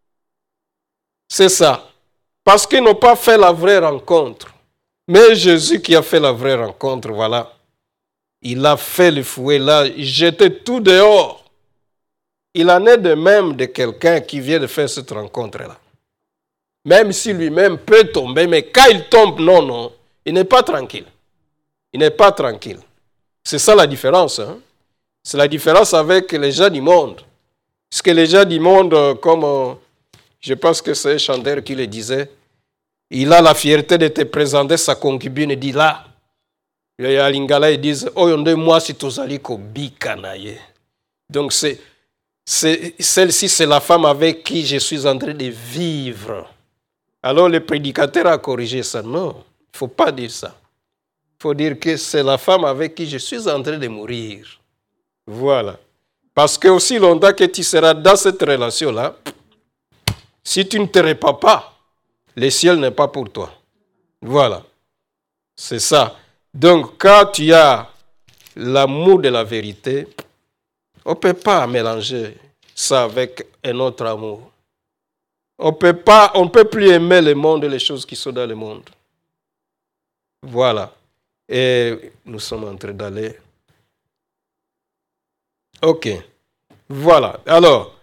C'est ça. Parce qu'ils n'ont pas fait la vraie rencontre. Mais Jésus qui a fait la vraie rencontre, voilà. Il a fait le fouet là, il jetait tout dehors. Il en est de même de quelqu'un qui vient de faire cette rencontre-là. Même si lui-même peut tomber, mais quand il tombe, non, non, il n'est pas tranquille. Il n'est pas tranquille. C'est ça la différence. Hein? C'est la différence avec les gens du monde. Parce que les gens du monde, comme euh, je pense que c'est un chanteur qui le disait, il a la fierté de te présenter sa concubine et dit là, les Lingala ils disent, oh, yonde moi si tozali ko bikanaye. Donc c'est, c'est, celle-ci, c'est la femme avec qui je suis en train de vivre. Alors le prédicateur a corrigé ça. Non, il ne faut pas dire ça. Il faut dire que c'est la femme avec qui je suis en train de mourir. Voilà. Parce que aussi longtemps que tu seras dans cette relation-là, si tu ne te répands pas, le ciel n'est pas pour toi. Voilà. C'est ça. Donc, quand tu as l'amour de la vérité, on ne peut pas mélanger ça avec un autre amour. On peut pas, on ne peut plus aimer le monde et les choses qui sont dans le monde. Voilà. Et nous sommes en train d'aller. Ok. Voilà. Alors,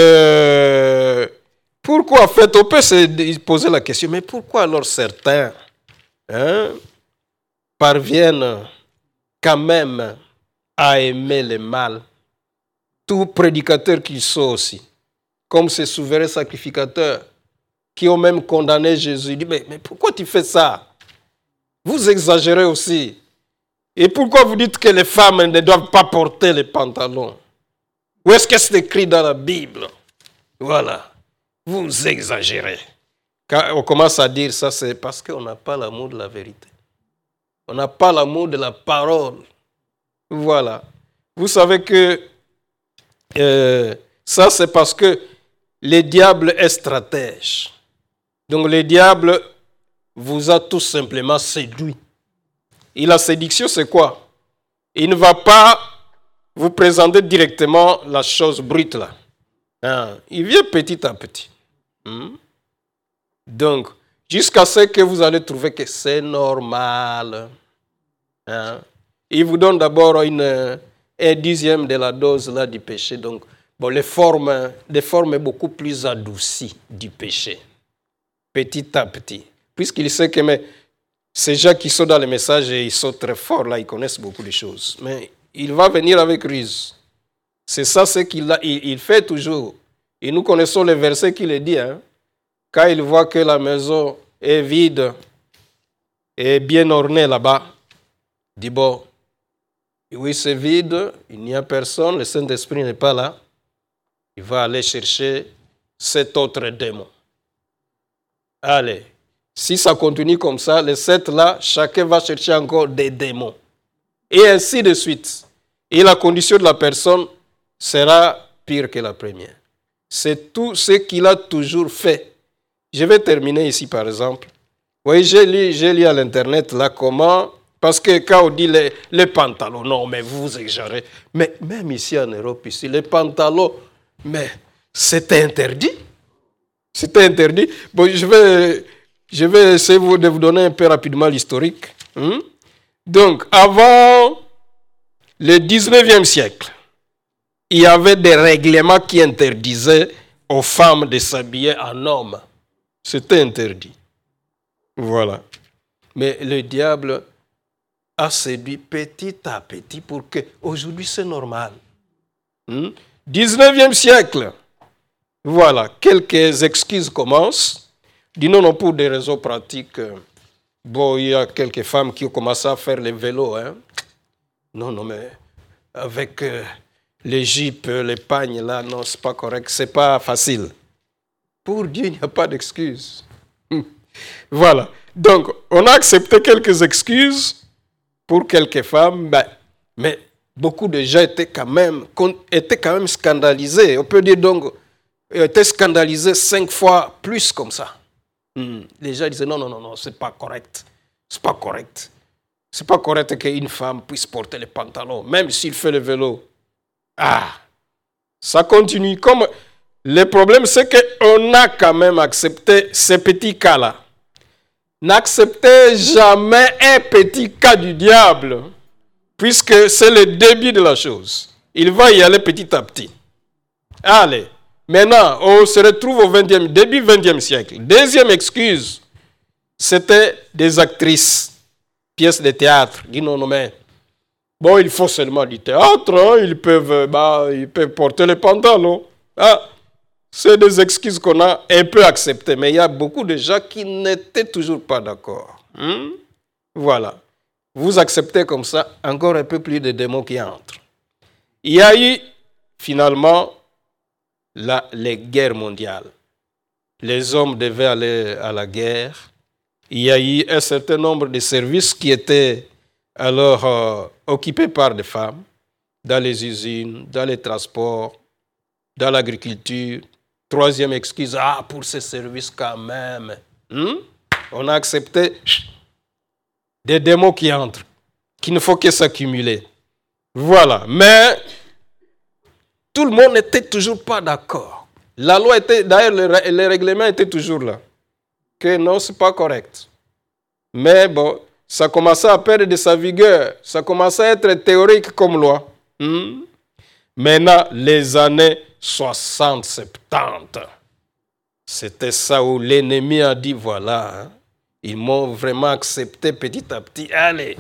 euh, pourquoi, en fait, on peut se poser la question, mais pourquoi alors certains hein, parviennent quand même à aimer le mal, tout prédicateur qu'ils sont aussi, comme ces souverains sacrificateurs qui ont même condamné Jésus. Il dit, mais, mais pourquoi tu fais ça? Vous exagérez aussi. Et pourquoi vous dites que les femmes ne doivent pas porter les pantalons? Où est-ce que c'est écrit dans la Bible? Voilà. Vous exagérez. Quand on commence à dire ça, c'est parce qu'on n'a pas l'amour de la vérité. On n'a pas l'amour de la parole. Voilà. Vous savez que euh, ça, c'est parce que le diable est stratège. Donc le diable vous a tout simplement séduit. Et la séduction, c'est quoi? Il ne va pas vous présenter directement la chose brute là. Hein? Il vient petit à petit. Hmm? Donc, jusqu'à ce que vous allez trouver que c'est normal. Hein? Il vous donne d'abord une, un dixième de la dose là, du péché. Donc, bon, les formes, des formes beaucoup plus adoucies du péché. Petit à petit. Puisqu'il sait que mais, ces gens qui sont dans les messages, ils sont très forts là, ils connaissent beaucoup de choses. Mais il va venir avec ruse. C'est ça ce qu'il a, il, il fait toujours. Et nous connaissons les versets qu'il dit. Hein? Quand il voit que la maison est vide et bien ornée là-bas, il dit bon, oui c'est vide, il n'y a personne, le Saint-Esprit n'est pas là. Il va aller chercher cet autre démon. Allez, si ça continue comme ça, les sept là, chacun va chercher encore des démons. Et ainsi de suite. Et la condition de la personne sera pire que la première. C'est tout ce qu'il a toujours fait. Je vais terminer ici par exemple. Oui, j'ai lu, j'ai lu à l'internet là comment, parce que quand on dit les, les pantalons, non mais vous exagérez. Mais même ici en Europe, ici, les pantalons, mais c'était interdit. C'était interdit. Bon, je vais, je vais essayer de vous donner un peu rapidement l'historique. Hmm? Donc, avant le dix-neuvième siècle, il y avait des règlements qui interdisaient aux femmes de s'habiller en homme. C'était interdit. Voilà. Mais le diable a séduit petit à petit pour que, aujourd'hui c'est normal. Hmm? dix-neuvième siècle. Voilà, quelques excuses commencent. Disons non pour des raisons pratiques. Bon, il y a quelques femmes qui ont commencé à faire les vélos. Hein. Non, non, mais avec euh, les jupes, les pagnes, là, non, c'est pas correct, c'est pas facile. Pour Dieu, il n'y a pas d'excuse. Voilà. Donc, on a accepté quelques excuses pour quelques femmes, ben, mais beaucoup de gens étaient quand même, étaient quand même scandalisés. On peut dire donc, étaient scandalisés cinq fois plus comme ça. Hmm. Les gens disaient non, non, non, non, c'est pas correct. C'est pas correct. C'est pas correct qu'une femme puisse porter les pantalons, même s'il fait le vélo. Ah, ça continue. Comme le problème, c'est qu'on a quand même accepté ces petits cas-là. N'acceptez jamais un petit cas du diable, puisque c'est le début de la chose. Il va y aller petit à petit. Allez, maintenant, on se retrouve au vingtième, début vingtième siècle. Deuxième excuse, c'était des actrices, pièces de théâtre. Dis non, non, mais bon, il faut seulement du théâtre, hein, ils, peuvent, bah, ils peuvent porter les pantalons. Ah, c'est des excuses qu'on a un peu acceptées, mais il y a beaucoup de gens qui n'étaient toujours pas d'accord. Hmm? Voilà. Vous acceptez comme ça, encore un peu plus de démons qui entrent. Il y a eu, finalement, la, les guerres mondiales. Les hommes devaient aller à la guerre. Il y a eu un certain nombre de services qui étaient alors euh, occupés par des femmes, dans les usines, dans les transports, dans l'agriculture. Troisième excuse, ah, pour ces services quand même. Hmm? On a accepté des démons qui entrent, qu'il ne faut que s'accumuler. Voilà. Mais tout le monde n'était toujours pas d'accord. La loi était, d'ailleurs, le, le règlement était toujours là. Que non, ce n'est pas correct. Mais bon, ça commençait à perdre de sa vigueur. Ça commençait à être théorique comme loi. Hmm? Maintenant, les années soixante, soixante-dix. C'était ça où l'ennemi a dit, voilà, hein, ils m'ont vraiment accepté petit à petit. Allez,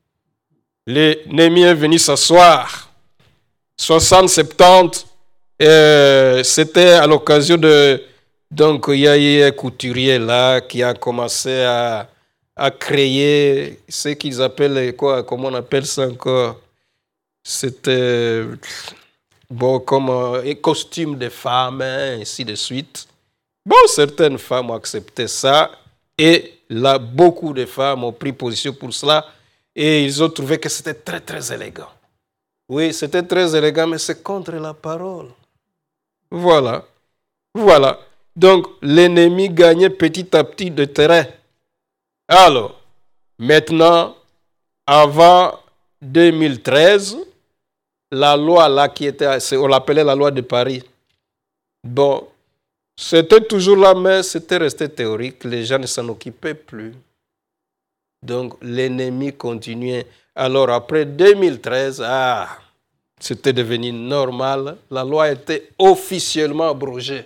l'ennemi est venu s'asseoir. soixante, soixante-dix, euh, c'était à l'occasion de... Donc, il y a eu un couturier là qui a commencé à, à créer ce qu'ils appellent, quoi, comment on appelle ça encore? C'était... Bon, comme un euh, costume de femmes, hein, ainsi de suite. Bon, certaines femmes ont accepté ça et là, beaucoup de femmes ont pris position pour cela et ils ont trouvé que c'était très, très élégant. Oui, c'était très élégant, mais c'est contre la parole. Voilà. Voilà. Donc, l'ennemi gagnait petit à petit de terrain. Alors, maintenant, avant deux mille treize, la loi là qui était, on l'appelait la loi de Paris. Bon, c'était toujours là, mais c'était resté théorique. Les gens ne s'en occupaient plus. Donc, l'ennemi continuait. Alors, après deux mille treize, ah, c'était devenu normal. La loi était officiellement abrogée.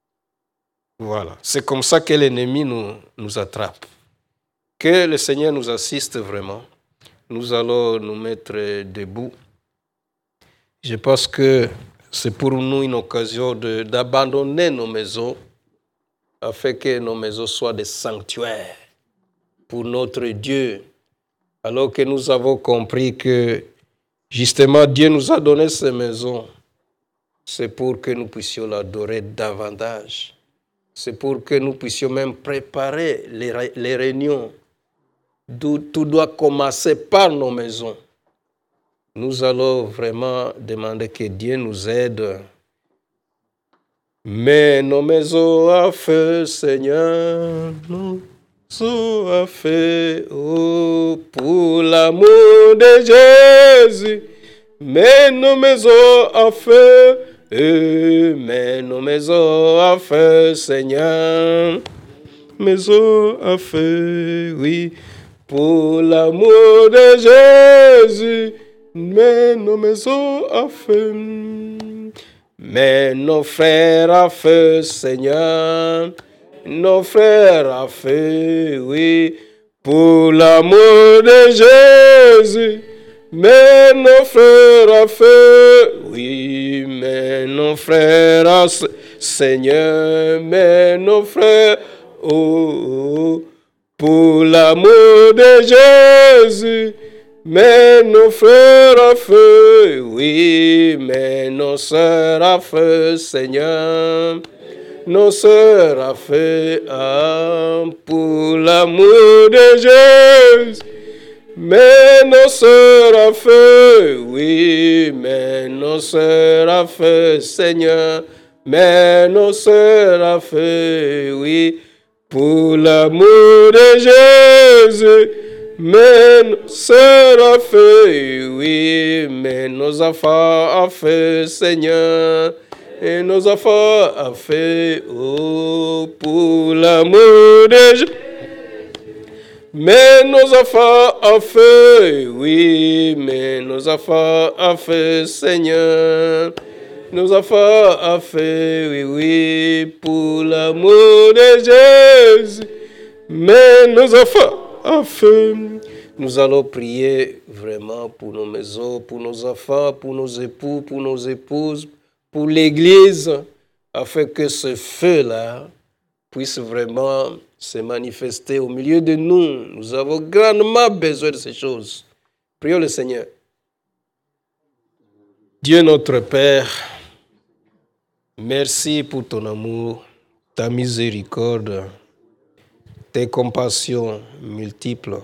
Voilà. C'est comme ça que l'ennemi nous, nous attrape. Que le Seigneur nous assiste vraiment. Nous allons nous mettre debout. Je pense que c'est pour nous une occasion de, d'abandonner nos maisons afin que nos maisons soient des sanctuaires pour notre Dieu. Alors que nous avons compris que justement Dieu nous a donné ces maisons, c'est pour que nous puissions l'adorer davantage. C'est pour que nous puissions même préparer les, les réunions. D'où tout doit commencer par nos maisons. Nous allons vraiment demander que Dieu nous aide. Mais nos maisons à feu, Seigneur, nos maisons à feu, oh, pour l'amour de Jésus. Mais nos maisons à feu, eh, mais nos maisons à feu, Seigneur. Maisons à feu, oui, pour l'amour de Jésus. Mais nos maisons à feu, mais nos frères à feu, Seigneur, nos frères à feu, oui, pour l'amour de Jésus. Mais nos frères à feu, oui, mais nos frères à Seigneur, mais nos frères, oh, oh, pour l'amour de Jésus. mais nos frères à feu, oui, mais nos sœurs à feu, Seigneur. Nos sœurs à feu, ah, pour l'amour de Jésus. Mais nos sœurs à feu, oui, mais nos sœurs à feu, Seigneur. Mais nos sœurs à feu, oui, pour l'amour de Jésus. Mais nos sœurs à feu, oui, mais nos enfants à feu, Seigneur. Et nos enfants à feu, oh, pour l'amour de Jésus. Mais nos enfants à feu, oui, mais nos enfants à feu, Seigneur. Nos enfants à feu, oui, oui, pour l'amour de Jésus. Mais nos enfants à feu. Nous allons prier vraiment pour nos maisons, pour nos enfants, pour nos époux, pour nos épouses, pour l'Église, afin que ce feu-là puisse vraiment se manifester au milieu de nous. Nous avons grandement besoin de ces choses. Prions le Seigneur. Dieu notre Père, merci pour ton amour, ta miséricorde, tes compassions multiples.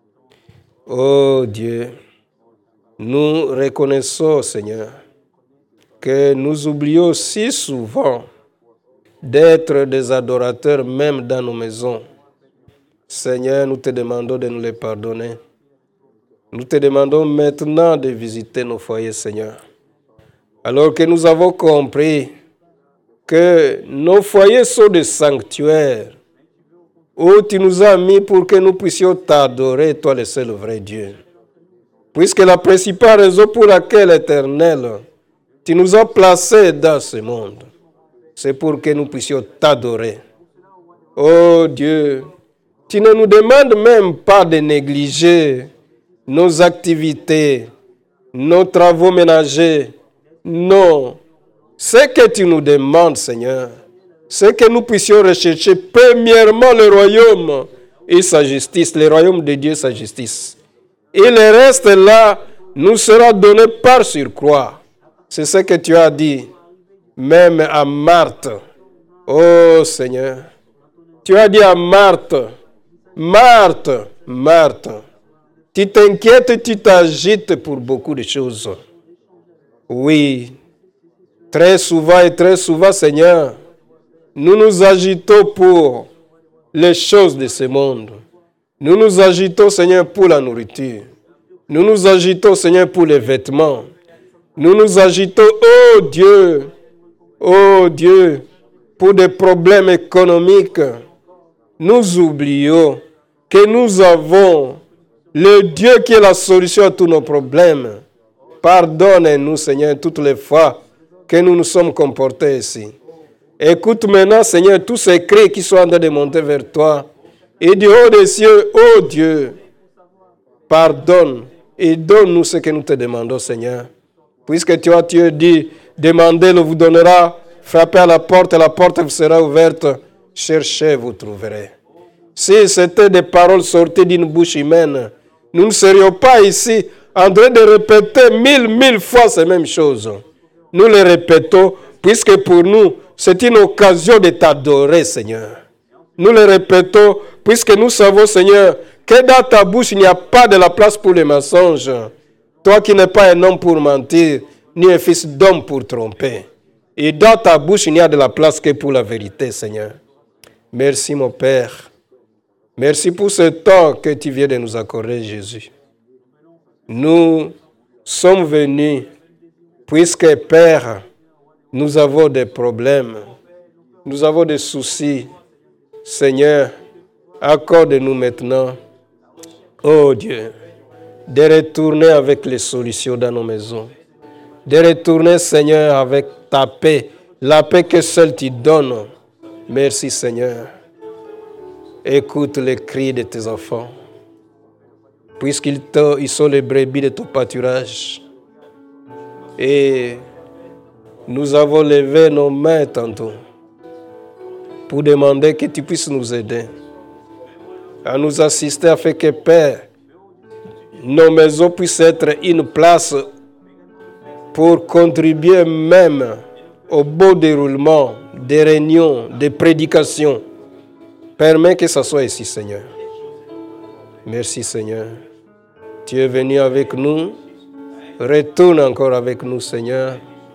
Oh Dieu, nous reconnaissons, Seigneur, que nous oublions si souvent d'être des adorateurs même dans nos maisons. Seigneur, nous te demandons de nous les pardonner. Nous te demandons maintenant de visiter nos foyers, Seigneur. Alors que nous avons compris que nos foyers sont des sanctuaires où tu nous as mis pour que nous puissions t'adorer, toi le seul vrai Dieu. Puisque la principale raison pour laquelle, Éternel, tu nous as placés dans ce monde, c'est pour que nous puissions t'adorer. Oh Dieu, tu ne nous demandes même pas de négliger nos activités, nos travaux ménagers. Non. Ce que tu nous demandes, Seigneur, c'est que nous puissions rechercher premièrement le royaume et sa justice, le royaume de Dieu et sa justice. Et le reste là nous sera donné par surcroît. C'est ce que tu as dit. Même à Marthe, oh Seigneur, tu as dit à Marthe, Marthe, Marthe, tu t'inquiètes, tu t'agites pour beaucoup de choses. Oui, très souvent et très souvent, Seigneur, nous nous agitons pour les choses de ce monde. Nous nous agitons, Seigneur, pour la nourriture. Nous nous agitons, Seigneur, pour les vêtements. Nous nous agitons, oh Dieu, oh Dieu, pour des problèmes économiques. Nous oublions que nous avons le Dieu qui est la solution à tous nos problèmes. Pardonne-nous, Seigneur, toutes les fois que nous nous sommes comportés ici. Écoute maintenant, Seigneur, tous ces cris qui sont en train de monter vers toi. Et du haut des cieux, oh Dieu, pardonne et donne-nous ce que nous te demandons, Seigneur. Puisque tu as Dieu dit, demandez, le vous donnera, frappez à la porte, et la porte vous sera ouverte, cherchez, vous trouverez. Si c'était des paroles sorties d'une bouche humaine, nous ne serions pas ici en train de répéter mille, mille fois ces mêmes choses. Nous les répétons, puisque pour nous, c'est une occasion de t'adorer, Seigneur. Nous les répétons, puisque nous savons, Seigneur, que dans ta bouche, il n'y a pas de la place pour les mensonges. Toi qui n'es pas un homme pour mentir, ni un fils d'homme pour tromper. Et dans ta bouche, il n'y a de la place que pour la vérité, Seigneur. Merci, mon Père. Merci pour ce temps que tu viens de nous accorder, Jésus. Nous sommes venus, puisque, Père, nous avons des problèmes, nous avons des soucis. Seigneur, accorde-nous maintenant, oh Dieu, de retourner avec les solutions dans nos maisons. De retourner, Seigneur, avec ta paix, la paix que seul tu donnes. Merci, Seigneur. Écoute les cris de tes enfants, puisqu'ils ils sont les brebis de ton pâturage. Et nous avons levé nos mains tantôt pour demander que tu puisses nous aider, à nous assister afin que, Père, nos maisons puissent être une place pour contribuer même au beau déroulement des réunions, des prédications. Permets que ce soit ici, Seigneur. Merci, Seigneur. Tu es venu avec nous. Retourne encore avec nous, Seigneur.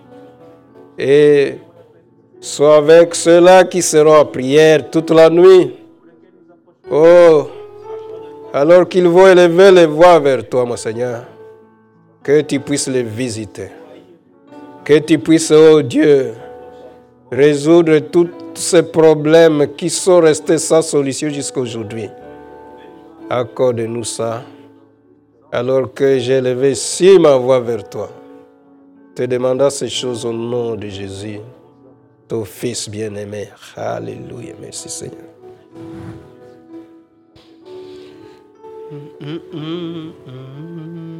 Et sois avec ceux-là qui seront en prière toute la nuit. Oh, alors qu'ils vont élever les voix vers toi, mon Seigneur. Que tu puisses les visiter. Que tu puisses, oh Dieu, résoudre tous ces problèmes qui sont restés sans solution jusqu'à aujourd'hui. Accorde-nous ça, alors que j'ai élevé si ma voix vers toi. Te demandant ces choses au nom de Jésus, ton Fils bien-aimé. Alléluia. Merci Seigneur. Mm, mm, mm, mm.